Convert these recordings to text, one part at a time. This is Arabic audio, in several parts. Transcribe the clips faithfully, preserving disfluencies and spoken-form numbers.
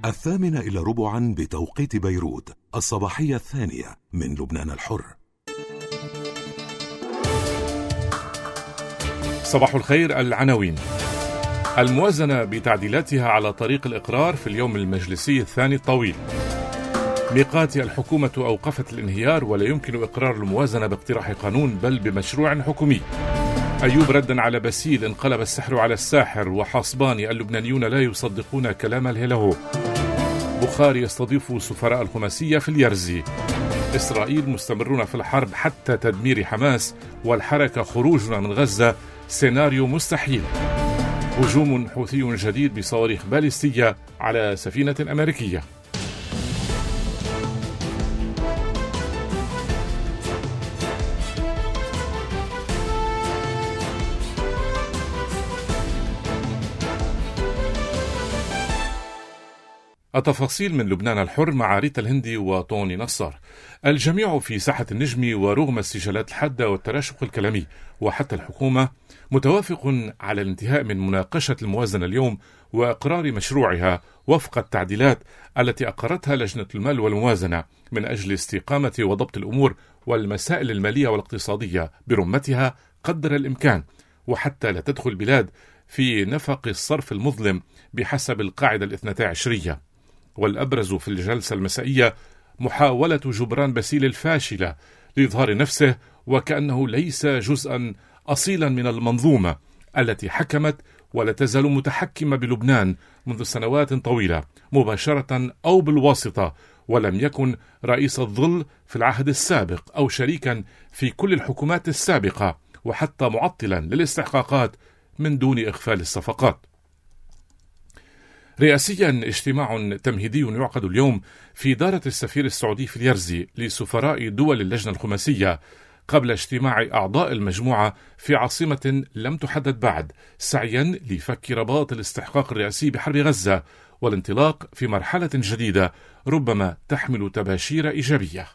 الثامنة إلى ربعا بتوقيت بيروت، الصباحية الثانية من لبنان الحر. صباح الخير. العناوين: الموازنة بتعديلاتها على طريق الإقرار في اليوم المجلسي الثاني الطويل. ميقات: الحكومة أوقفت الانهيار ولا يمكن إقرار الموازنة باقتراح قانون بل بمشروع حكومي. أيوب ردا على باسيل: انقلب السحر على الساحر. وحصباني: اللبنانيون لا يصدقون كلام الهلهو. بخاري يستضيف سفراء الخماسية في اليرزي. إسرائيل: مستمرون في الحرب حتى تدمير حماس، والحركة خروجنا من غزة سيناريو مستحيل. هجوم حوثي جديد بصواريخ باليستية على سفينة أمريكية. التفاصيل من لبنان الحر مع ريتا الهندي وطوني نصار. الجميع في ساحة النجم، ورغم السجالات الحادة والتراشق الكلامي وحتى الحكومة متوافق على الانتهاء من مناقشة الموازنة اليوم وإقرار مشروعها وفق التعديلات التي أقرتها لجنة المال والموازنة من أجل استقامة وضبط الأمور والمسائل المالية والاقتصادية برمتها قدر الإمكان، وحتى لا تدخل البلاد في نفق الصرف المظلم بحسب القاعدة الاثنتي عشرية. والأبرز في الجلسة المسائية محاولة جبران باسيل الفاشلة لإظهار نفسه وكأنه ليس جزءا أصيلا من المنظومة التي حكمت ولا تزال متحكمة بلبنان منذ سنوات طويلة مباشرة أو بالواسطة، ولم يكن رئيس الظل في العهد السابق أو شريكا في كل الحكومات السابقة، وحتى معطلا للاستحقاقات من دون إغفال الصفقات. رئاسيا اجتماع تمهيدي يعقد اليوم في دارة السفير السعودي في اليرزي لسفراء دول اللجنة الخماسية قبل اجتماع أعضاء المجموعة في عاصمة لم تحدد بعد، سعيا لفك رباط الاستحقاق الرئاسي بحرب غزة والانطلاق في مرحلة جديدة ربما تحمل تباشير إيجابية.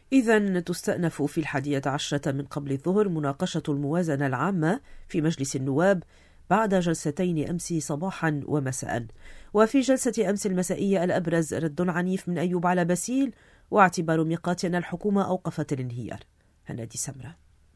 إذن تستأنف في الحادية عشرة من قبل الظهر مناقشة الموازنة العامة في مجلس النواب بعد جلستين أمس صباحا ومساء. وفي جلسة أمس المسائية الأبرز رد عنيف من أيوب على باسيل واعتبار ميقات أن الحكومة أوقفت الانهيار. هنادي سمرة.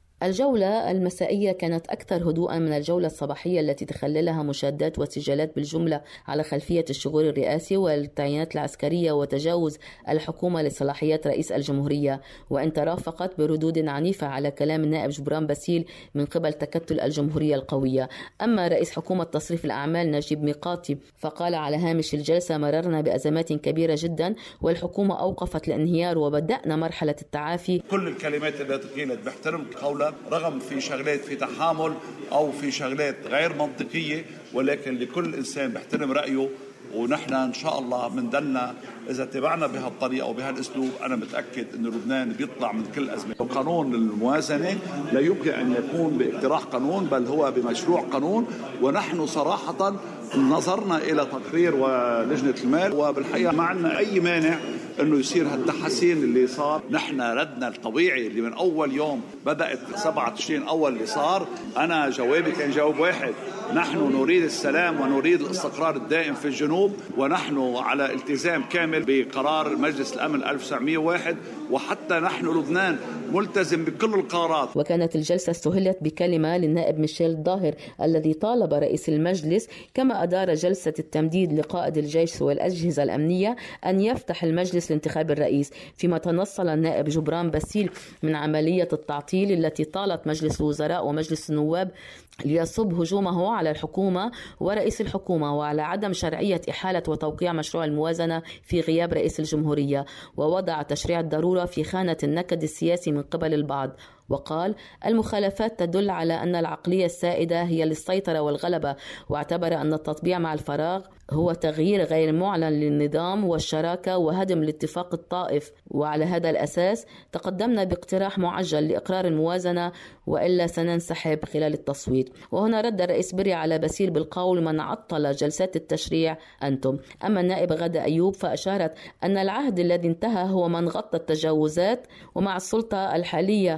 الجولة المسائية كانت أكثر هدوءا من الجولة الصباحية التي تخللها مشادات وسجالات بالجملة على خلفية الشغور الرئاسي والتعيينات العسكرية وتجاوز الحكومة لصلاحيات رئيس الجمهورية، وإن ترافقت بردود عنيفة على كلام النائب جبران باسيل من قبل تكتل الجمهورية القوية. أما رئيس حكومة تصريف الأعمال نجيب ميقاتي فقال على هامش الجلسة: مررنا بأزمات كبيرة جدا والحكومة أوقفت الانهيار وبدأنا مرحلة التعافي. كل الكلمات التي قيلت بحترم قولها، رغم في شغلات في تحامل أو في شغلات غير منطقية، ولكن لكل إنسان بيحترم رأيه، ونحن إن شاء الله بندلنا إذا اتبعنا بهالطريقة وبهالأسلوب. أنا متأكد إنه لبنان بيطلع من كل أزمة. قانون الموازنة لا يمكن أن يكون باقتراح قانون بل هو بمشروع قانون، ونحن صراحة نظرنا إلى تقرير ولجنة المال وبالحقيقة ما عندنا أي مانع انه يصير هالتحسين اللي صار. نحن ردنا الطبيعي اللي من اول يوم بدات سبعة تشرين اول اللي صار. انا جوابي كان جواب واحد: نحن نريد السلام ونريد الاستقرار الدائم في الجنوب، ونحن على التزام كامل بقرار مجلس الامن ألف وتسعمئة وواحد، وحتى نحن لبنان ملتزم بكل القرارات. وكانت الجلسة استهلت بكلمة للنائب ميشيل الظاهر الذي طالب رئيس المجلس كما أدار جلسة التمديد لقائد الجيش والأجهزة الأمنية أن يفتح المجلس لانتخاب الرئيس، فيما تنصل النائب جبران باسيل من عملية التعطيل التي طالت مجلس الوزراء ومجلس النواب ليصب هجومه على الحكومة ورئيس الحكومة وعلى عدم شرعية إحالة وتوقيع مشروع الموازنة في غياب رئيس الجمهورية، ووضع تشريع الضرورة في خانة النكد السياسي من قبل البعض. وقال: المخالفات تدل على أن العقلية السائدة هي للسيطرة والغلبة، واعتبر أن التطبيع مع الفراغ هو تغيير غير معلن للنظام والشراكة وهدم الاتفاق الطائف. وعلى هذا الأساس تقدمنا باقتراح معجل لإقرار الموازنة وإلا سننسحب خلال التصويت. وهنا رد الرئيس بري على باسيل بالقول: من عطل جلسات التشريع أنتم. أما النائب غادة أيوب فأشارت أن العهد الذي انتهى هو من غطى التجاوزات، ومع السلطة الحالية حصل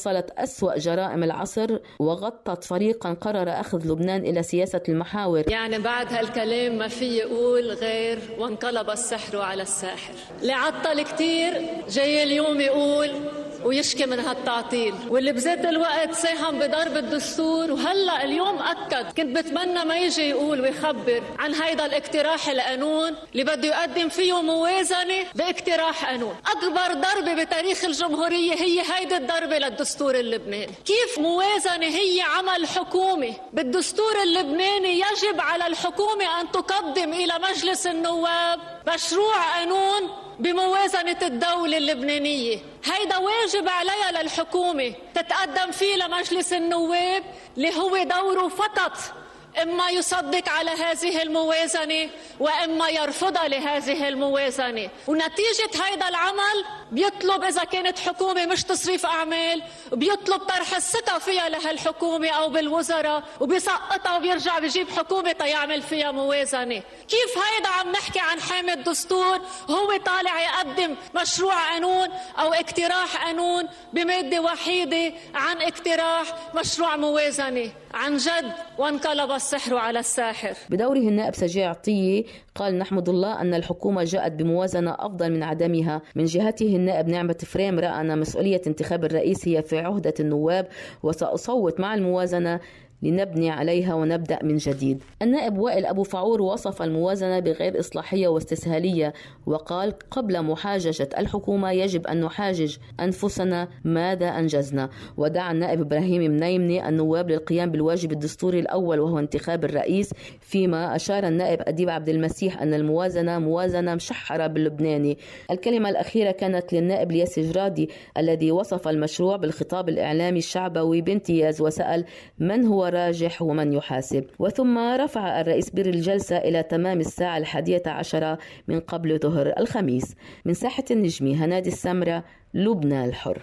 أطفلت أسوأ جرائم العصر وغطت فريقا قرر أخذ لبنان إلى سياسة المحاور. يعني بعد هالكلام ما في يقول غير وانقلب السحر على الساحر. اللي عطل كتير جاي اليوم يقول ويشكي من هالتعطيل، واللي بذات الوقت ساهم بضرب الدستور وهلا اليوم أكد. كنت بتمنى ما يجي يقول ويخبر عن هيدا الاقتراح القانون اللي بده يقدم فيه موازنة باقتراح قانون. أكبر ضربة بتاريخ الجمهورية هي هيدا الضربة للدستور اللبناني. كيف موازنة هي عمل حكومي؟ بالدستور اللبناني يجب على الحكومة أن تقدم إلى مجلس النواب مشروع قانون بموازنة الدولة اللبنانية. هيدا واجب عليها للحكومة تتقدم فيه لمجلس النواب، اللي هو دوره فقط إما يصدق على هذه الموازنة وإما يرفضها لهذه الموازنة. ونتيجة هيدا العمل بيطلب إذا كانت حكومة مش تصريف أعمال بيطلب طرح الثقة فيها لهالحكومة أو بالوزراء وبيسقطها وبيرجع بيجيب حكومة تيعمل فيها موازنة. كيف هيدا عم نحكي عن حامي الدستور هو طالع يقدم مشروع قانون أو اقتراح قانون بمادة وحيدة عن اقتراح مشروع موازنة؟ عن جد وانقلب السحر على الساحر. بدوره النائب سجاع عطية قال نحمد الله أن الحكومة جاءت بموازنة أفضل من عدمها. من جهته النائب نعمة فريم رأى أن مسؤولية انتخاب الرئيس هي في عهدة النواب وسأصوت مع الموازنة لنبني عليها ونبدأ من جديد. النائب وائل أبو فعور وصف الموازنة بغير إصلاحية واستسهالية وقال قبل محاججة الحكومة يجب أن نحاجج أنفسنا ماذا أنجزنا. ودعا النائب إبراهيم منيمني النواب للقيام بالواجب الدستوري الأول وهو انتخاب الرئيس، فيما أشار النائب أديب عبد المسيح أن الموازنة موازنة مشحرة باللبناني. الكلمة الأخيرة كانت للنائب الياس جرادي الذي وصف المشروع بالخطاب الإعلامي الشعبوي بامتياز وسأل من هو راجح ومن يحاسب. وثم رفع الرئيس بير الجلسة إلى تمام الساعة الحادية عشرة من قبل ظهر الخميس. من ساحة النجمي هنادي السمرة، لبنان الحر.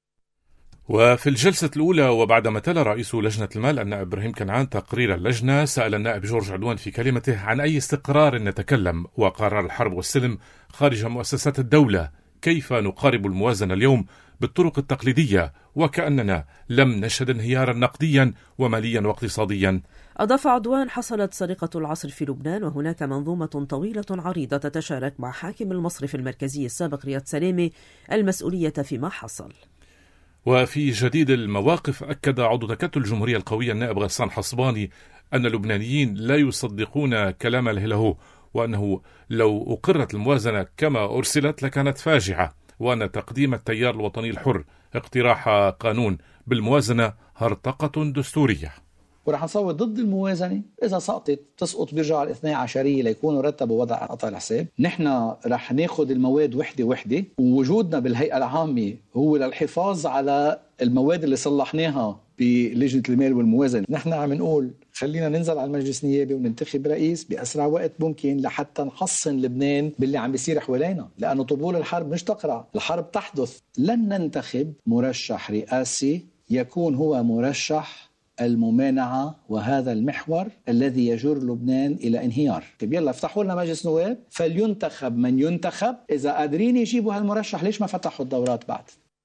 وفي الجلسة الأولى وبعدما تلا رئيس لجنة المال النائب إبراهيم كنعان تقرير اللجنة، سأل النائب جورج عدوان في كلمته عن أي استقرار نتكلم وقرار الحرب والسلم خارج مؤسسات الدولة. كيف نقارب الموازنة اليوم بالطرق التقليدية وكأننا لم نشهد انهيارا نقديا وماليا واقتصاديا؟ أضاف عدوان حصلت سرقة العصر في لبنان وهناك منظومة طويلة عريضة تتشارك مع حاكم المصرف المركزي السابق رياض سلامة المسؤولية فيما حصل. وفي جديد المواقف أكد عضو تكتل الجمهورية القوية النائب غسان حصباني أن اللبنانيين لا يصدقون كلام الهلهو، وأنه لو أقرت الموازنة كما أرسلت لكانت فاجعة، وأن تقديم التيار الوطني الحر اقتراح قانون بالموازنة هرطقة دستورية. ورح نصوت ضد الموازنة. إذا سقطت تسقط بيرجعوا الاثني عشرية ليكونوا رتبوا وضع قطع الحساب. نحن رح ناخد المواد وحدة وحدة، ووجودنا بالهيئة العامة هو للحفاظ على المواد اللي صلحناها بلجنة المال والموازنة. نحن عم نقول خلينا ننزل على المجلس النيابي وننتخب رئيس بأسرع وقت ممكن لحتى نحصن لبنان باللي عم بيصير حوالينا، لأنه طبول الحرب مش تقرع، الحرب تحدث. لن ننتخب مرشح رئاسي يكون هو مرشح الممانعة، وهذا المحور الذي يجر لبنان إلى انهيار. يلا افتحوا لنا مجلس نواب فلينتخب من ينتخب. إذا قادرين يجيبوا هالمرشح ليش ما فتحوا الدورات بعد؟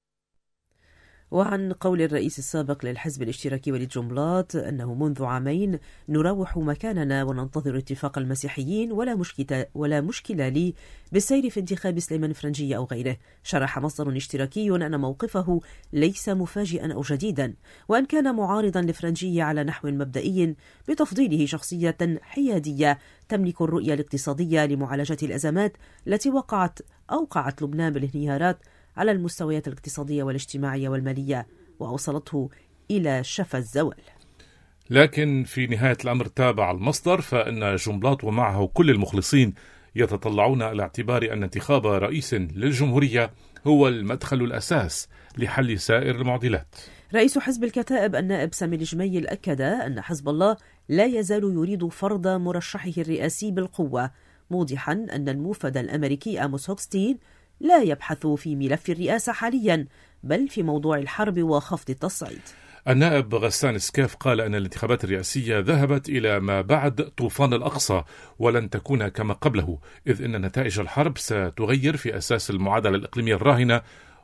وعن قول الرئيس السابق للحزب الاشتراكي وليد جنبلاط أنه منذ عامين نروح مكاننا وننتظر اتفاق المسيحيين ولا مشكلة, ولا مشكلة لي بالسير في انتخاب سليمان فرنجية أو غيره. شرح مصدر اشتراكي أن موقفه ليس مفاجئا أو جديدا، وأن كان معارضا لفرنجية على نحو مبدئي بتفضيله شخصية حيادية تملك الرؤية الاقتصادية لمعالجة الأزمات التي وقعت أوقعت لبنان بالانهيارات على المستويات الاقتصادية والاجتماعية والمالية وأوصلته إلى شفا الزوال. لكن في نهاية الأمر تابع المصدر فإن جنبلاط ومعه كل المخلصين يتطلعون إلى اعتبار أن انتخاب رئيس للجمهورية هو المدخل الأساس لحل سائر المعضلات. رئيس حزب الكتائب النائب سامي الجميل أكد أن حزب الله لا يزال يريد فرض مرشحه الرئاسي بالقوة، موضحا أن الموفد الأمريكي آموس هوكستين لا يبحث في ملف الرئاسة حاليا بل في موضوع الحرب وخفض التصعيد. النائب غسان سكاف قال أن الانتخابات الرئاسية ذهبت إلى ما بعد طوفان الأقصى ولن تكون كما قبله، إذ أن نتائج الحرب ستغير في أساس المعادلة الإقليمية الراهنة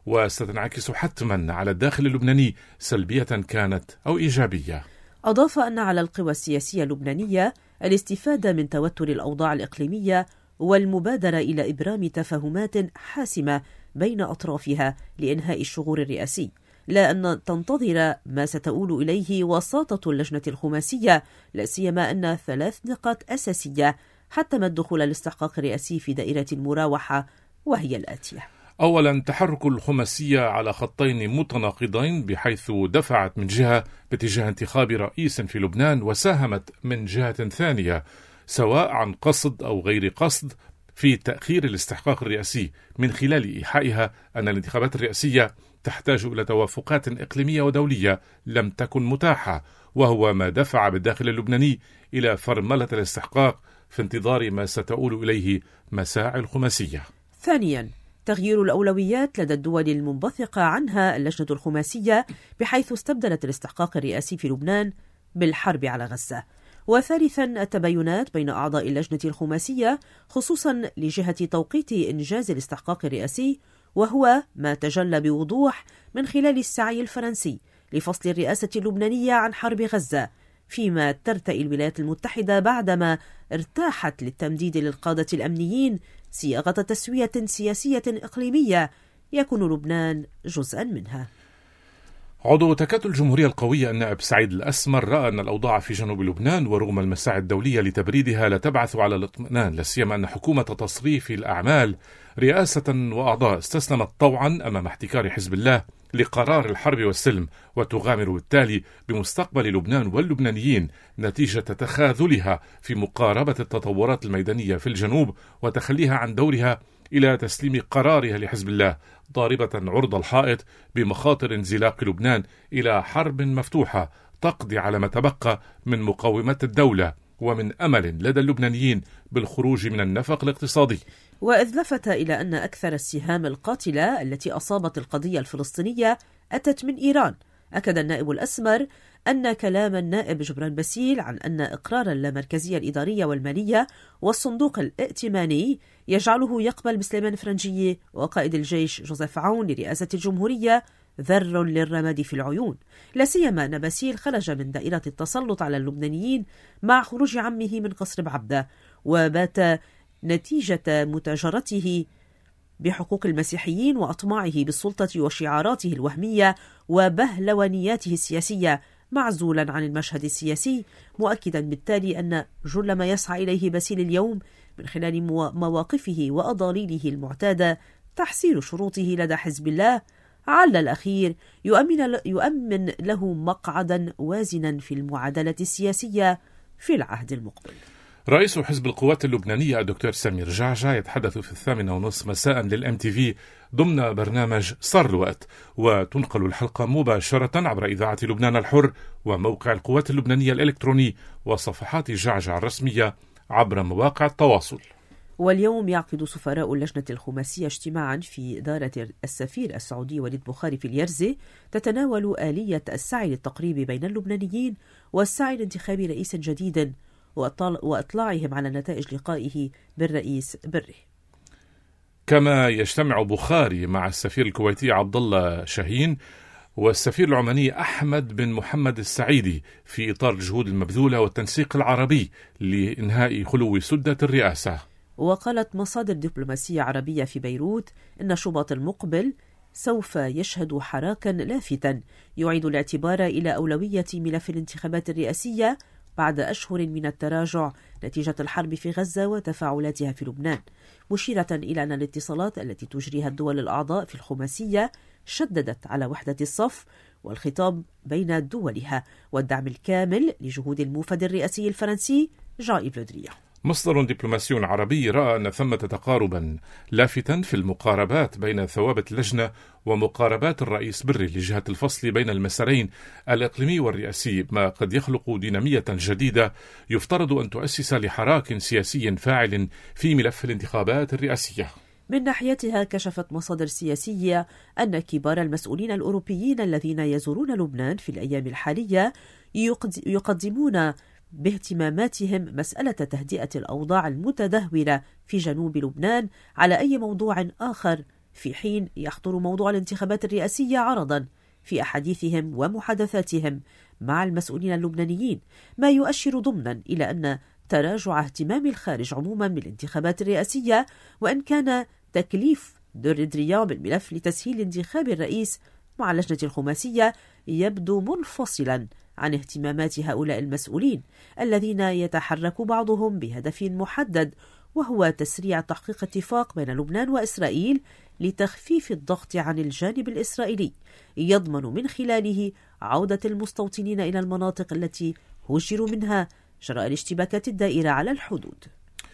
وستنعكس حتما على الداخل اللبناني سلبية كانت أو إيجابية. أضاف أن على القوى السياسية اللبنانية الاستفادة من توتر الأوضاع الإقليمية والمبادرة إلى إبرام تفاهمات حاسمة بين أطرافها لإنهاء الشغور الرئاسي، لا أن تنتظر ما ستؤول إليه وساطة اللجنة الخماسية، لا سيما أن ثلاث نقاط أساسية حتم الدخول الاستحقاق الرئاسي في دائرة المراوحة، وهي الآتية: أولا، تحرك الخماسية على خطين متناقضين، بحيث دفعت من جهة باتجاه انتخاب رئيس في لبنان، وساهمت من جهة ثانية سواء عن قصد أو غير قصد في تأخير الاستحقاق الرئاسي، من خلال إيحائها أن الانتخابات الرئاسية تحتاج إلى توافقات إقليمية ودولية لم تكن متاحة، وهو ما دفع بالداخل اللبناني إلى فرملة الاستحقاق في انتظار ما ستؤول إليه مساعي الخماسية. ثانيا، تغيير الأولويات لدى الدول المنبثقة عنها اللجنة الخماسية، بحيث استبدلت الاستحقاق الرئاسي في لبنان بالحرب على غزة. وثالثا، التباينات بين أعضاء اللجنة الخماسية خصوصا لجهة توقيت إنجاز الاستحقاق الرئاسي، وهو ما تجلى بوضوح من خلال السعي الفرنسي لفصل الرئاسة اللبنانية عن حرب غزة، فيما ترتئي الولايات المتحدة بعدما ارتاحت للتمديد للقادة الأمنيين صياغة تسوية سياسية إقليمية يكون لبنان جزءا منها. عضو تكتل الجمهورية القوية النائب سعيد الأسمر رأى أن الأوضاع في جنوب لبنان ورغم المساعي الدولية لتبريدها لا تبعث على الاطمئنان، لا سيما أن حكومة تصريف الأعمال رئاسة وأعضاء استسلمت طوعا أمام احتكار حزب الله لقرار الحرب والسلم، وتغامر بالتالي بمستقبل لبنان واللبنانيين نتيجة تخاذلها في مقاربة التطورات الميدانية في الجنوب وتخليها عن دورها إلى تسليم قرارها لحزب الله، ضاربة عرض الحائط بمخاطر انزلاق لبنان إلى حرب مفتوحة تقضي على ما تبقى من مقاومات الدولة ومن أمل لدى اللبنانيين بالخروج من النفق الاقتصادي. وإذ لفت إلى أن أكثر السهام القاتلة التي أصابت القضية الفلسطينية أتت من إيران، أكد النائب الأسمر أن كلام النائب جبران باسيل عن أن إقرار اللامركزية الإدارية والمالية والصندوق الائتماني يجعله يقبل بسليمان فرنجية وقائد الجيش جوزيف عون لرئاسة الجمهورية ذر للرماد في العيون، لا سيما أن باسيل خرج من دائرة التسلط على اللبنانيين مع خروج عمه من قصر بعبدة، وبات نتيجة متاجرته بحقوق المسيحيين وأطماعه بالسلطة وشعاراته الوهمية وبهلوانياته السياسية معزولا عن المشهد السياسي، مؤكدا بالتالي أن جل ما يسعى إليه باسيل اليوم من خلال مواقفه وأضاليله المعتادة تحصيل شروطه لدى حزب الله على الأخير يؤمن, يؤمن له مقعدا وازنا في المعادلة السياسية في العهد المقبل. رئيس حزب القوات اللبنانية الدكتور سمير جعجع يتحدث في الثامنة ونصف مساء للإم تي في ضمن برنامج صار الوقت، وتنقل الحلقة مباشرة عبر إذاعة لبنان الحر وموقع القوات اللبنانية الإلكتروني وصفحات جعجع الرسمية عبر مواقع التواصل. واليوم يعقد سفراء اللجنة الخماسية اجتماعا في دارة السفير السعودي وليد بخاري في اليرزي تتناول آلية السعي للتقريب بين اللبنانيين والسعي لانتخاب رئيس جديد وإطلاعهم على نتائج لقائه بالرئيس بري. كما يجتمع بخاري مع السفير الكويتي عبد الله شاهين والسفير العماني أحمد بن محمد السعيدي في إطار الجهود المبذولة والتنسيق العربي لإنهاء خلو سدة الرئاسة. وقالت مصادر دبلوماسية عربية في بيروت إن شباط المقبل سوف يشهد حراكا لافتا يعيد الاعتبار إلى أولوية ملف الانتخابات الرئاسية بعد أشهر من التراجع نتيجة الحرب في غزة وتفاعلاتها في لبنان، مشيرة إلى أن الاتصالات التي تجريها الدول الأعضاء في الخماسية شددت على وحدة الصف والخطاب بين دولها والدعم الكامل لجهود الموفد الرئاسي الفرنسي جان إيف لو دريان. مصدر دبلوماسي عربي رأى أن ثمة تقاربا لافتا في المقاربات بين ثوابت اللجنة ومقاربات الرئيس بري لجهة الفصل بين المسارين الإقليمي والرئاسي، ما قد يخلق دينامية جديدة يفترض أن تؤسس لحراك سياسي فاعل في ملف الانتخابات الرئاسية. من ناحيتها كشفت مصادر سياسية أن كبار المسؤولين الأوروبيين الذين يزورون لبنان في الأيام الحالية يقدمون باهتماماتهم مسألة تهدئة الأوضاع المتدهورة في جنوب لبنان على أي موضوع آخر في حين يخطر موضوع الانتخابات الرئاسية عرضا في أحاديثهم ومحادثاتهم مع المسؤولين اللبنانيين، ما يؤشر ضمنا إلى أن تراجع اهتمام الخارج عموما بالانتخابات الرئاسية، وأن كان تكليف دوريدريان بالملف لتسهيل انتخاب الرئيس مع اللجنة الخماسية يبدو منفصلا عن اهتمامات هؤلاء المسؤولين الذين يتحرك بعضهم بهدف محدد، وهو تسريع تحقيق اتفاق بين لبنان وإسرائيل لتخفيف الضغط عن الجانب الإسرائيلي يضمن من خلاله عودة المستوطنين إلى المناطق التي هجروا منها جراء الاشتباكات الدائرة على الحدود.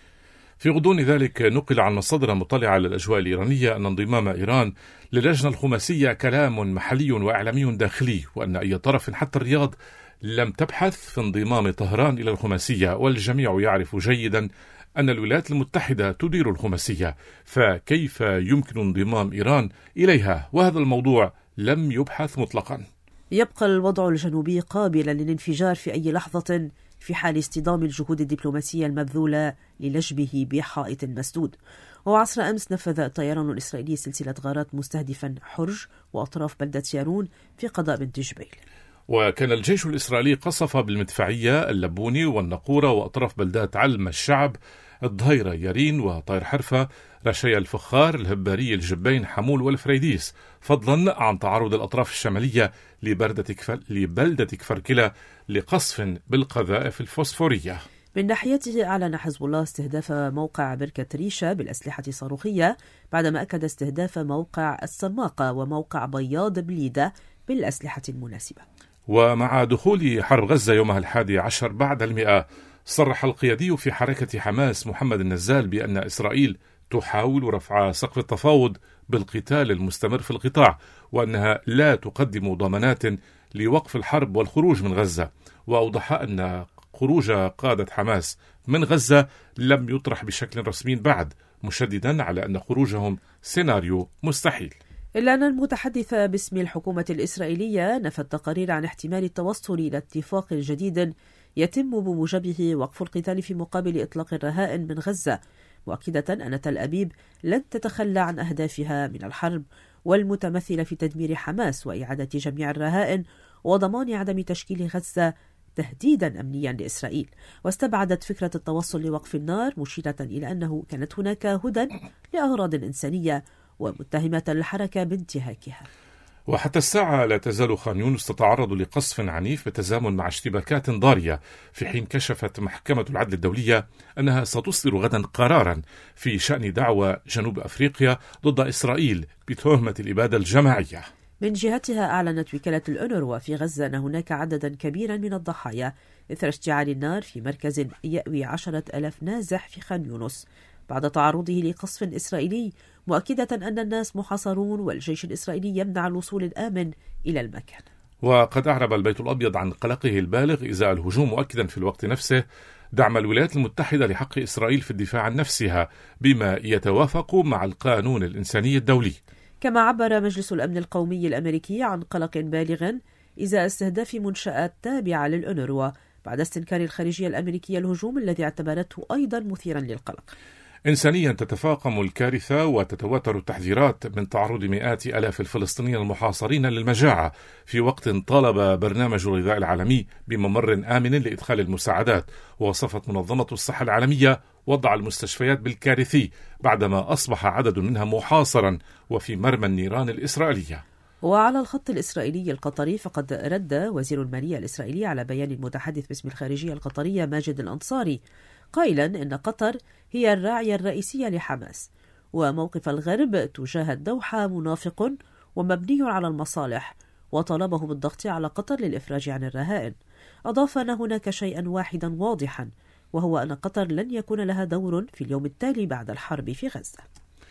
في غضون ذلك نقل عن مصادر مطلعة على الأجواء الإيرانية أن انضمام إيران للجنة الخماسية كلام محلي وإعلامي داخلي، وأن أي طرف حتى الرياض لم تبحث في انضمام طهران إلى الخماسية، والجميع يعرف جيدا أن الولايات المتحدة تدير الخماسية، فكيف يمكن انضمام إيران إليها؟ وهذا الموضوع لم يبحث مطلقا. يبقى الوضع الجنوبي قابلا للانفجار في أي لحظة في حال اصطدام الجهود الدبلوماسية المبذولة للجمه بحائط مسدود. وعصر أمس نفذ الطيران الإسرائيلي سلسلة غارات مستهدفا حرج وأطراف بلدة يارون في قضاء بنت جبيل. وكان الجيش الإسرائيلي قصف بالمدفعية اللبوني والنقورة وأطراف بلدات علم الشعب، الظهيرة، يارين وطير حرفة، رشايا الفخار، الهباري، الجبين، حمول والفريديس، فضلا عن تعرض الأطراف الشمالية لبلدة كفر... لبلدة كفركلة لقصف بالقذائف الفوسفورية. من ناحيته أعلن حزب الله استهداف موقع بركة ريشة بالأسلحة الصاروخية، بعدما أكد استهداف موقع السماقة وموقع بياض بليدة بالأسلحة المناسبة. ومع دخول حرب غزة يومها الحادي عشر بعد المئة، صرح القيادي في حركة حماس محمد النزال بأن إسرائيل تحاول رفع سقف التفاوض بالقتال المستمر في القطاع، وأنها لا تقدم ضمانات لوقف الحرب والخروج من غزة. وأوضح أن خروج قادة حماس من غزة لم يطرح بشكل رسمي بعد، مشددا على أن خروجهم سيناريو مستحيل. إلا أن المتحدث باسم الحكومة الإسرائيلية نفى التقارير عن احتمال التوصل إلى اتفاق جديد يتم بموجبه وقف القتال في مقابل إطلاق الرهائن من غزة، مؤكدة أن تل أبيب لن تتخلى عن أهدافها من الحرب والمتمثلة في تدمير حماس وإعادة جميع الرهائن وضمان عدم تشكيل غزة تهديدا أمنيا لإسرائيل. واستبعدت فكرة التوصل لوقف النار، مشيرة إلى أنه كانت هناك هدى لأغراض إنسانية، ومتهمة الحركة بانتهاكها. وحتى الساعة لا تزال خان يونس تتعرض لقصف عنيف بالتزامن مع اشتباكات ضارية، في حين كشفت محكمة العدل الدولية أنها ستصدر غدا قرارا في شأن دعوى جنوب أفريقيا ضد إسرائيل بتهمة الإبادة الجماعية. من جهتها أعلنت وكالة الأونروا في غزة أن هناك عددا كبيرا من الضحايا إثر اشتعال النار في مركز يأوي عشرة ألاف نازح في خان يونس بعد تعرضه لقصف إسرائيلي، مؤكدة أن الناس محاصرون والجيش الإسرائيلي يمنع الوصول الآمن إلى المكان. وقد أعرب البيت الأبيض عن قلقه البالغ إزاء الهجوم، مؤكدا في الوقت نفسه دعم الولايات المتحدة لحق إسرائيل في الدفاع عن نفسها بما يتوافق مع القانون الإنساني الدولي. كما عبر مجلس الأمن القومي الأمريكي عن قلق بالغ إزاء استهداف منشآت تابعة للأونروا بعد استنكار الخارجية الأمريكية الهجوم الذي اعتبرته أيضا مثيرا للقلق. إنسانيا تتفاقم الكارثة وتتواتر التحذيرات من تعرض مئات آلاف الفلسطينيين المحاصرين للمجاعة، في وقت طالب برنامج الغذاء العالمي بممر آمن لإدخال المساعدات. ووصفت منظمة الصحة العالمية وضع المستشفيات بالكارثي بعدما أصبح عدد منها محاصرا وفي مرمى النيران الإسرائيلية. وعلى الخط الإسرائيلي القطري، فقد رد وزير المالية الإسرائيلي على بيان المتحدث باسم الخارجية القطرية ماجد الأنصاري قائلا إن قطر هي الراعية الرئيسية لحماس، وموقف الغرب تجاه الدوحة منافق ومبني على المصالح، وطالبه بالضغط على قطر للإفراج عن الرهائن. أضاف أن هناك شيئا واحدا واضحا، وهو أن قطر لن يكون لها دور في اليوم التالي بعد الحرب في غزة.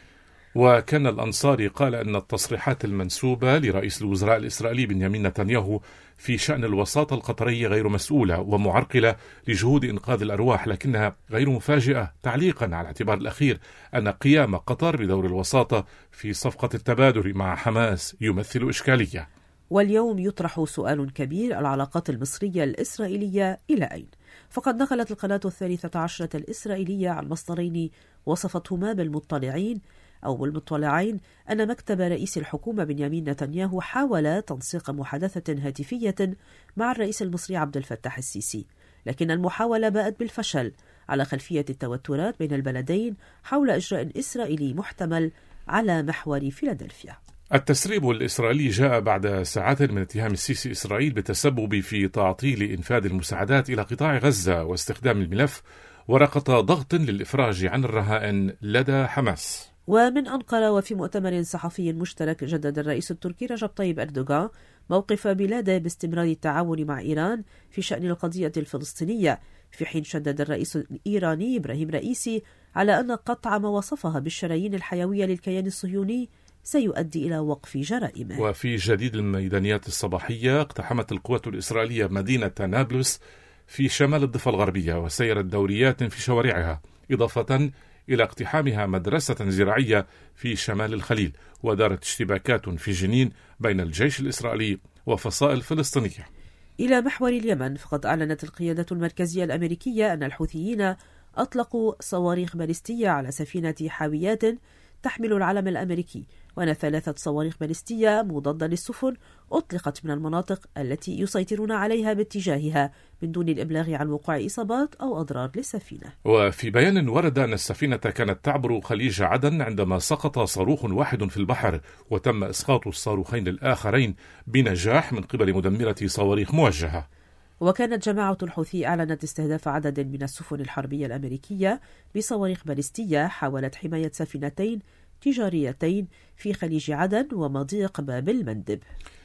وكان الأنصاري قال أن التصريحات المنسوبة لرئيس الوزراء الإسرائيلي بنيامين نتنياهو في شأن الوساطة القطرية غير مسؤولة ومعرقلة لجهود إنقاذ الأرواح، لكنها غير مفاجئة، تعليقا على الاعتبار الأخير أن قيام قطر بدور الوساطة في صفقة التبادل مع حماس يمثل إشكالية. واليوم يطرح سؤال كبير: العلاقات المصرية الإسرائيلية إلى أين؟ فقد نقلت القناة الثالثة عشرة الإسرائيلية عن مصدرين وصفتهما بالمطلعين أو المطلعين أن مكتب رئيس الحكومة بنيامين نتنياهو حاول تنسيق محادثة هاتفية مع الرئيس المصري عبد الفتاح السيسي، لكن المحاولة باءت بالفشل على خلفية التوترات بين البلدين حول إجراء إسرائيلي محتمل على محور فيلادلفيا. التسريب الإسرائيلي جاء بعد ساعات من اتهام السيسي إسرائيل بالتسبب في تعطيل إنفاذ المساعدات إلى قطاع غزة واستخدام الملف ورقة ضغط للإفراج عن الرهائن لدى حماس. ومن أنقرة وفي مؤتمر صحفي مشترك جدد الرئيس التركي رجب طيب أردوغان موقف بلاده باستمرار التعاون مع إيران في شأن القضية الفلسطينية، في حين شدد الرئيس الإيراني إبراهيم رئيسي على أن قطع ما وصفها بالشرايين الحيوية للكيان الصهيوني سيؤدي إلى وقف جرائمه. وفي جديد الميدانيات الصباحية اقتحمت القوات الإسرائيلية مدينة نابلس في شمال الضفة الغربية وسيرت دوريات في شوارعها، إضافة إلى اقتحامها مدرسة زراعية في شمال الخليل. ودارت اشتباكات في جنين بين الجيش الإسرائيلي وفصائل فلسطينية. إلى محور اليمن، فقد أعلنت القيادة المركزية الأمريكية أن الحوثيين أطلقوا صواريخ باليستية على سفينة حاويات تحمل العلم الأمريكي، وأن ثلاثة صواريخ باليستية مضادة للسفن أطلقت من المناطق التي يسيطرون عليها باتجاهها من دون الإبلاغ عن وقوع إصابات أو أضرار للسفينة. وفي بيان ورد أن السفينة كانت تعبر خليج عدن عندما سقط صاروخ واحد في البحر، وتم إسقاط الصاروخين الآخرين بنجاح من قبل مدمرة صواريخ موجهة. وكانت جماعة الحوثي أعلنت استهداف عدد من السفن الحربية الأمريكية بصواريخ باليستية حاولت حماية سفينتين تجاريتين في خليج عدن ومضيق باب المندب.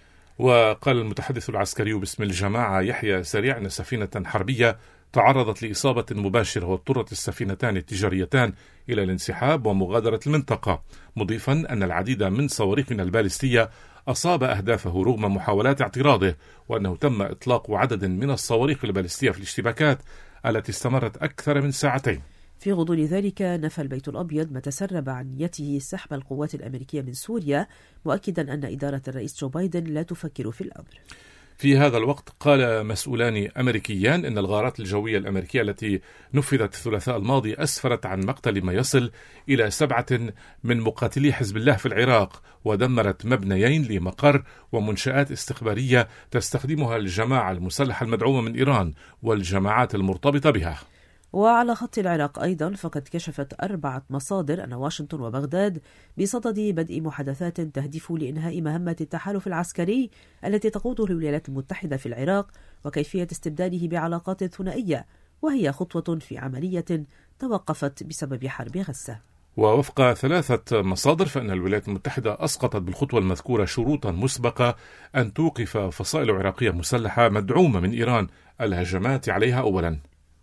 وقال المتحدث العسكري باسم الجماعة يحيى سريع أن سفينة حربية تعرضت لإصابة مباشرة واضطرت السفينتان التجاريتان إلى الانسحاب ومغادرة المنطقة، مضيفا أن العديد من صواريخنا البالستية أصاب أهدافه رغم محاولات اعتراضه، وأنه تم إطلاق عدد من الصواريخ البالستية في الاشتباكات التي استمرت أكثر من ساعتين. في غضون ذلك نفى البيت الأبيض ما تسرب عن نيته سحب القوات الأمريكية من سوريا، مؤكدا أن إدارة الرئيس جو بايدن لا تفكر في الأمر. في هذا الوقت قال مسؤولان أمريكيان إن الغارات الجوية الأمريكية التي نفذت الثلاثاء الماضي أسفرت عن مقتل ما يصل إلى سبعة من مقاتلي حزب الله في العراق، ودمرت مبنيين لمقر ومنشآت استخبارية تستخدمها الجماعة المسلحة المدعومة من إيران والجماعات المرتبطة بها. وعلى خط العراق أيضا فقد كشفت أربعة مصادر أن واشنطن وبغداد بصدد بدء محادثات تهدف لإنهاء مهمة التحالف العسكري التي تقوده الولايات المتحدة في العراق وكيفية استبداله بعلاقات ثنائية، وهي خطوة في عملية توقفت بسبب حرب غزة. ووفق ثلاثة مصادر فإن الولايات المتحدة أسقطت بالخطوة المذكورة شروطا مسبقة أن توقف فصائل عراقية مسلحة مدعومة من إيران الهجمات عليها أولا.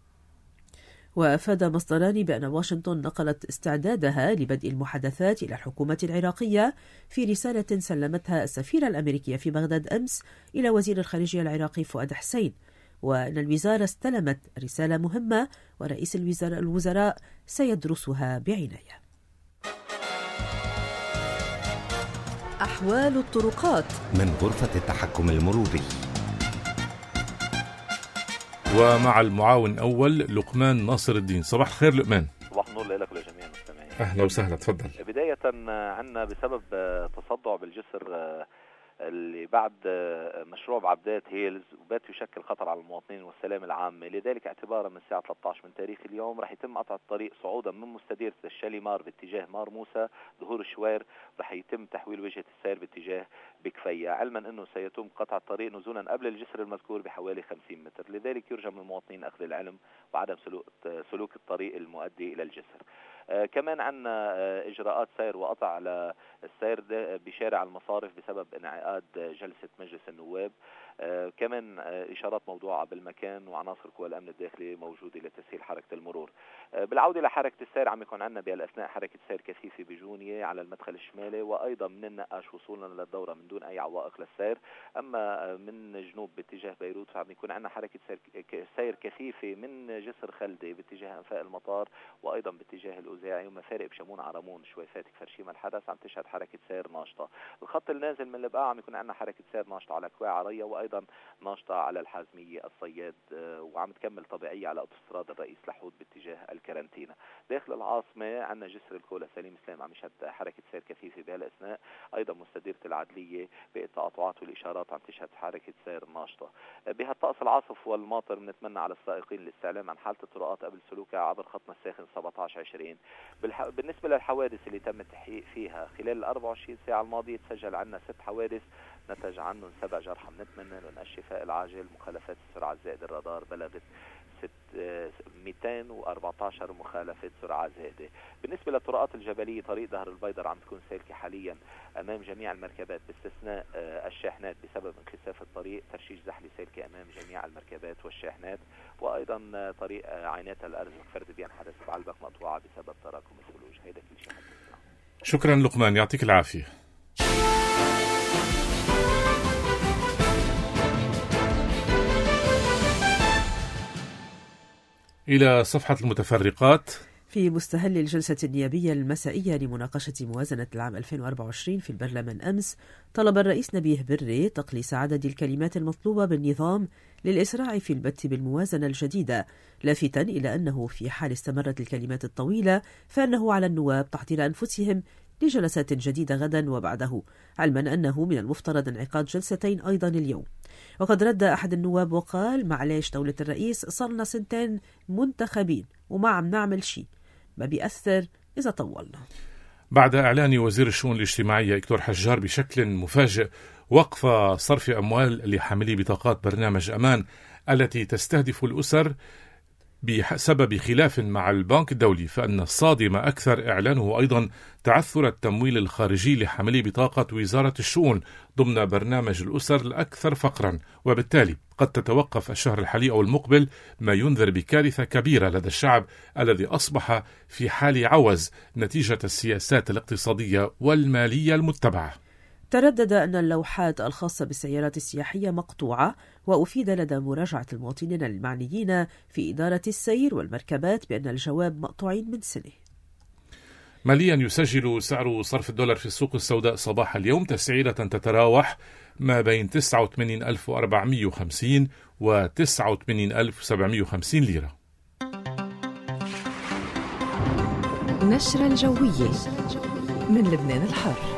وأفاد مصدران بأن واشنطن نقلت استعدادها لبدء المحادثات إلى الحكومة العراقية في رسالة سلمتها السفيرة الأمريكية في بغداد أمس إلى وزير الخارجية العراقي فؤاد حسين، وأن الوزارة استلمت رسالة مهمة ورئيس الوزراء سيدرسها بعناية. أحوال الطرقات من غرفة التحكم المروري، ومع المعاون أول لقمان ناصر الدين. صباح الخير لقمان. صباح النور لك ولجميع المستمعين. أهلا وسهلا، تفضل. بداية عنا بسبب تصدع بالجسر اللي بعد مشروع بعبدات هيلز وبات يشكل خطر على المواطنين والسلامة العامة، لذلك اعتبارا من الساعة ثلاثة عشر من تاريخ اليوم رح يتم قطع الطريق صعودا من مستدير الشاليمار باتجاه مار موسى ظهور الشوير، رح يتم تحويل وجهة السير باتجاه بكفية، علما انه سيتم قطع الطريق نزولا قبل الجسر المذكور بحوالي خمسين متر، لذلك يرجى من المواطنين اخذ العلم وعدم سلوك سلوك الطريق المؤدي الى الجسر. آه كمان عندنا آه إجراءات سير وقطع على السير بشارع المصارف بسبب انعقاد جلسة مجلس النواب. آه كمان آه إشارات موضوعة بالمكان وعناصر قوى الأمن الداخلي موجودة لتسهيل حركة المرور. آه بالعودة لحركة السير عم يكون عندنا بهالأثناء حركة سير كثيفة بجونية على المدخل الشمالي، وأيضا من النقاش وصولنا للدورة من دون أي عوائق للسير. أما آه من جنوب باتجاه بيروت فعم يكون عندنا حركة سير سير كثيفة من جسر خلدي باتجاه أنفاق المطار وأيضا باتجاه الأوزاعي ومفارق بشمون عرمون شوي فاتك فرشيم الحدث عم تشهد حركة سير ناشطة. الخط النازل من البقاع عم يكون عندنا حركة سير ناشطة على كواع عرية وأيضا ناشطة على الحازمية الصياد، وعم تكمل طبيعية على أوتوستراد الرئيس لحود باتجاه الكارنتينا. داخل العاصمة عندنا جسر الكولا سليم سلام عم يشهد حركة سير كثيفة بهالأثناء، أيضا مستديرة العدلية بالتقاطعات والإشارات عم تشهد حركة سير ناشطة. بهالطقس العاصف والماطر بنتمنى على السائقين الاستعلام عن حالة الطرقات قبل سلوكها عبر خطنا الساخن سبعة عشر عشرين. بالح... بالنسبة للحوادث اللي تم التحقيق فيها خلال ال أربعة وعشرين ساعة الماضية تسجل عنا ست حوادث نتج عنهم سبع جرحى. بنتمنى لهم الشفاء العاجل. مخالفات السرعة زائد الرادار بلغت مئتين وأربعة عشر مخالفة سرعة زائدة. بالنسبة للطرقات الجبلية طريق ظهر البيضر عم تكون سالكة حاليا أمام جميع المركبات باستثناء الشاحنات بسبب انخساف الطريق. ترشيش زحلي سالكة أمام جميع المركبات والشاحنات. وأيضا طريق عينات الأرزق فرد بينحدث بعلبك مقطوعة بسبب تراكم الثلوج. هيدا كل شيء. شكرا لقمان، يعطيك العافية. إلى صفحة المتفرقات. في مستهل الجلسة النيابية المسائية لمناقشة موازنة العام ألفين وأربعة وعشرين في البرلمان أمس، طلب الرئيس نبيه بري تقليص عدد الكلمات المطلوبة بالنظام للإسراع في البت بالموازنة الجديدة، لافتا إلى أنه في حال استمرت الكلمات الطويلة فإنه على النواب تحضير أنفسهم لجلسات جديدة غدا وبعده، علما أنه من المفترض انعقاد جلستين أيضا اليوم. وقد رد أحد النواب وقال: معليش دولة الرئيس، صرنا سنتين منتخبين وما عم نعمل شيء، ما بيأثر إذا طولنا. بعد إعلان وزير الشؤون الاجتماعية دكتور حجار بشكل مفاجئ وقف صرف أموال لحاملي بطاقات برنامج أمان التي تستهدف الأسر بسبب خلاف مع البنك الدولي، فإن الصادم أكثر إعلانه أيضا تعثر التمويل الخارجي لحاملي بطاقة وزارة الشؤون ضمن برنامج الأسر الأكثر فقرا، وبالتالي قد تتوقف الشهر الحالي أو المقبل، ما ينذر بكارثة كبيرة لدى الشعب الذي أصبح في حال عوز نتيجة السياسات الاقتصادية والمالية المتبعة. تردد أن اللوحات الخاصة بالسيارات السياحية مقطوعة، وأفيد لدى مراجعة المواطنين المعنيين في إدارة السير والمركبات بأن الجواب مقطوعين من سنة. ماليا يسجل سعر صرف الدولار في السوق السوداء صباح اليوم تسعيرة تتراوح ما بين تسعة وثمانين ألف وأربعمئة وخمسين و تسعة وثمانين ألف وسبعمئة وخمسين ليرة. نشرة الجوية من لبنان الحر.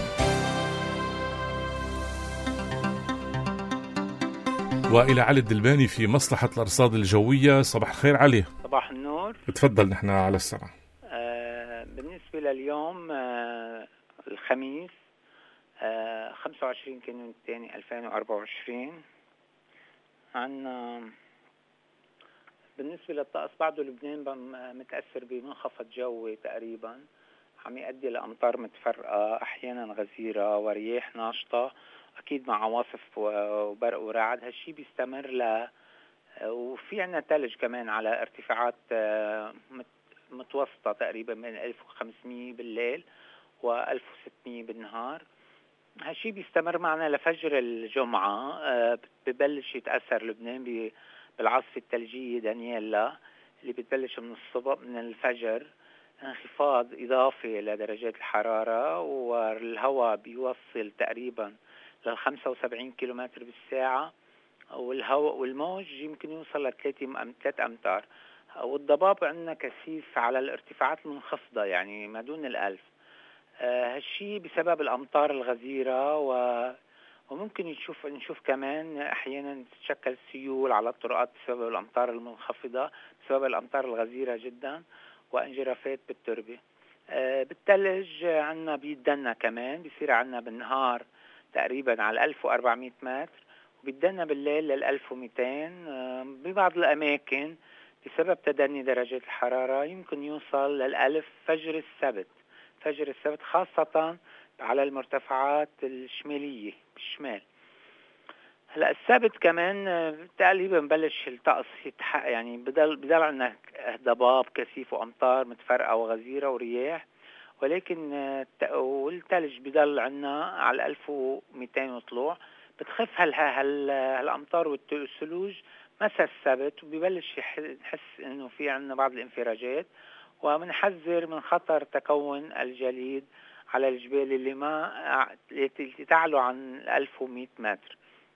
وإلى علي الدلباني في مصلحة الأرصاد الجوية. صباح الخير علي. صباح النور. تفضل، نحن على السمع. آه بالنسبة لليوم آه الخميس آه خمسة وعشرين كانون الثاني ألفين وأربعة وعشرين، عنا بالنسبة للطقس بعده لبنان متأثر بمنخفض جوي تقريبا عم يؤدي لأمطار متفرقة أحيانا غزيرة ورياح ناشطة، أكيد مع عواصف وبرق ورعد. هالشي بيستمر ل وفي عنا تلج كمان على ارتفاعات متوسطة تقريبا من ألف وخمسمئة بالليل وألف وستمئة بالنهار. هالشي بيستمر معنا لفجر الجمعة. ببلش يتأثر لبنان بالعاصفة الثلجية دانييلا اللي بتبلش من الصبح من الفجر، انخفاض إضافي لدرجات الحرارة، والهواء بيوصل تقريبا لل خمسة وسبعين كيلومتر بالساعة، والهواء والموج يمكن يوصل لثلاثة أمتار، والضباب عندنا كثيف على الارتفاعات المنخفضة يعني ما دون الألف. آه هالشي بسبب الأمطار الغزيرة، و وممكن نشوف نشوف كمان أحيانا تتشكل سيول على الطرقات بسبب الأمطار المنخفضة، بسبب الأمطار الغزيرة جدا، وانجرافات بالتربة. آه بالثلج عنا بيدنا كمان بيصير عنا بالنهار تقريبا على ألف وأربعمئة متر، وبيدنا بالليل لل ألف ومئتين. آه ببعض الأماكن بسبب تدني درجات الحرارة يمكن يوصل للألف فجر السبت فجر السبت خاصة على المرتفعات الشمالية بالشمال. هلا السبت كمان تقريبا بلش الطقس يتحقق، يعني بدل بدل عنا ضباب كثيف وامطار متفرقه وغزيره ورياح، ولكن والثلج بضل عنا على ألف ومئتين وطلوع. بتخف هال هالامطار والثلوج مسا السبت، وبيبلش نحس انه في عنا بعض الانفراجات، ومنحذر من خطر تكون الجليد على الجبال اللي ما اللي تعلو عن ألف ومئة متر.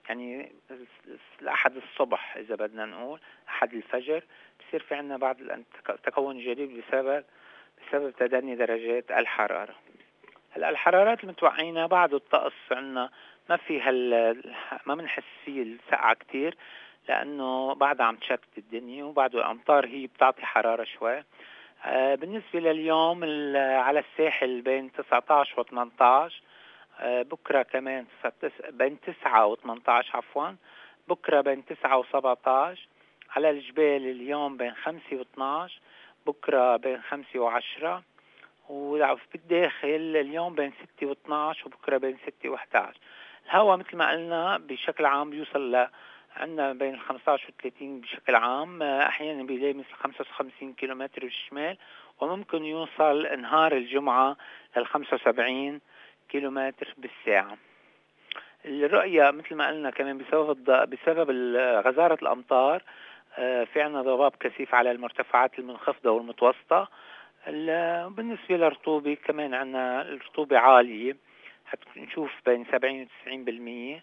يعني الأحد الصبح إذا بدنا نقول أحد الفجر بصير في عنا بعض تكون جديد بسبب بسبب تدني درجات الحرارة. هلا الحرارات المتوقعينها بعد الطقس عنا ما في هال ما بنحس فيه السقعة كتير، لأنه بعدها عم تشتت الدنيا، وبعد الأمطار هي بتعطي حرارة شوي. آه بالنسبة لليوم على الساحل بين تسعة عشر و ثمانية عشر، آه بكرة كمان بين تسعة و ثمانية عشر عفوا، بكرة بين تسعة و سبعة عشر. على الجبال اليوم بين خمسة و اثني عشر، بكرة بين خمسة و عشرة، وفي الداخل اليوم بين ستة و اثني عشر وبكرة بين ستة و أحد عشر. الهواء مثل ما قلنا بشكل عام بيوصل ل عندنا بين خمسة عشر و ثلاثين بشكل عام، أحيانا بيلاقي مثل خمسة وخمسين كيلومتر بالشمال، وممكن يوصل نهار الجمعة لل خمسة وسبعين كيلومتر بالساعة. الرؤية مثل ما قلنا كمان بسبب بسبب غزارة الأمطار في عنا ضباب كثيف على المرتفعات المنخفضة والمتوسطة. بالنسبة للرطوبة كمان عنا الرطوبة عالية، هنشوف بين سبعين و تسعين بالمية،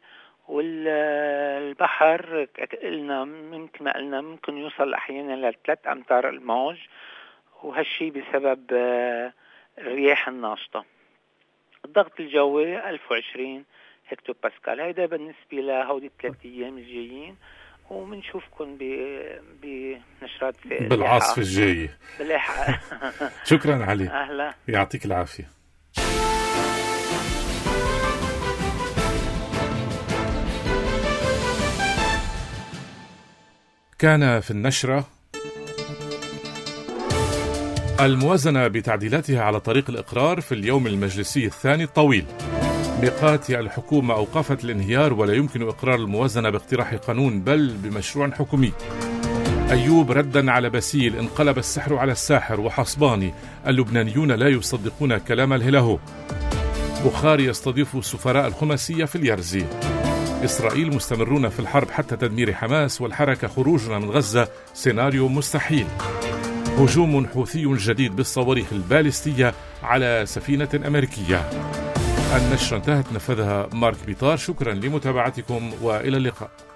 والبحر قلنا مثل ما قلنا ممكن يوصل أحيانا لثلاث أمتار الموج، وهالشي بسبب الرياح الناشطة. الضغط الجوي ألف وعشرين هكتو باسكال. هيدا بالنسبة لهودي الثلاث أيام الجايين، ومنشوفكم بنشرات بالعاصفة الجاية باللاحقة. شكرا علي، أهلا، يعطيك العافية. كان في النشرة الموازنة بتعديلاتها على طريق الإقرار في اليوم المجلسي الثاني الطويل. ميقات الحكومة أوقفت الانهيار، ولا يمكن إقرار الموازنة باقتراح قانون بل بمشروع حكومي. أيوب ردا على باسيل: انقلب السحر على الساحر. وحصباني: اللبنانيون لا يصدقون كلام الهلاهو. بخاري يستضيف السفراء الخماسية في اليرزي. إسرائيل مستمرون في الحرب حتى تدمير حماس، والحركة خروجنا من غزة سيناريو مستحيل. هجوم حوثي جديد بالصواريخ البالستية على سفينة أمريكية. النشرة انتهت، نفذها مارك بيطار. شكرا لمتابعتكم وإلى اللقاء.